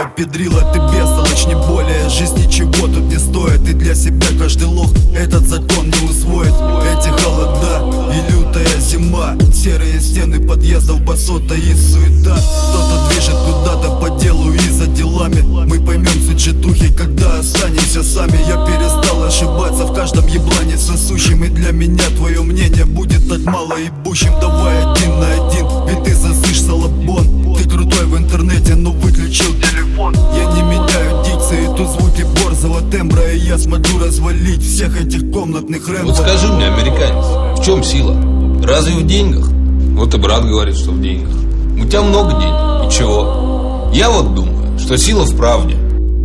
такое, педрила, ты бестолочь, не более. Жизнь ничего тут не стоит, и для себя каждый лох этот закон не усвоит. Эти холода и лютая зима, серые стены подъездов, басота и суета. Кто-то движет куда-то по делу и за делами. Мы поймем суть житухи, когда останемся сами. Я перестал ошибаться в каждом еблане сосущем, и для меня твое мнение будет так мало ебущим. Давай один на один, ведь ты засышь салабон. Ты крутой в интернете, но выключил телефон. Я не меняю дикции, тут звуки борзого тембра, и я смогу развалить всех этих комнатных рэпов. Вот скажи мне, американец, в чем сила? Разве в деньгах? Вот и брат говорит, что в деньгах. У тебя много денег, и чего? Я вот думаю, что сила в правде.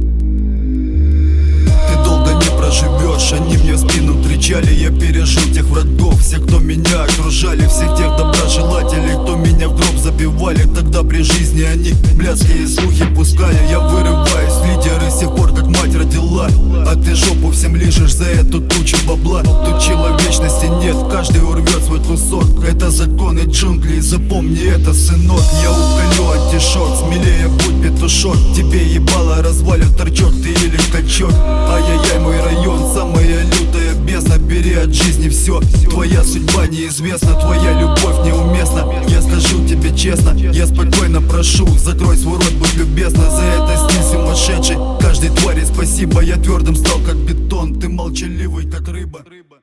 Ты долго не проживешь, они мне в спину кричали. Я пережил тех врагов, всех, кто меня окружали, всех тех доброжелателей, кто меня в гроб забивали. Тогда при жизни они блядские слухи пускали. Я вырываюсь в лидеры с тех пор, как мать родила. А ты жопу всем лижешь за эту тучу бабла. Тут человечности нет, каждый урвет свой кусок. Это законы джунглей, запомни это, сынок. Я уколю антишок, смелее будь петушок. Тебе ебало развалит торчок, ты или качок. Ай-яй-яй, мой район, самая лютая бездна. Бери от жизни все, твоя судьба неизвестна, твоя любовь неуместна. Я скажу тебе честно, я спокойно прошу, закрой свой рот, будь любезна. За это стиль сумасшедший, каждой твари спасибо. Я твердым стал как бетон, ты молчаливый как рыба.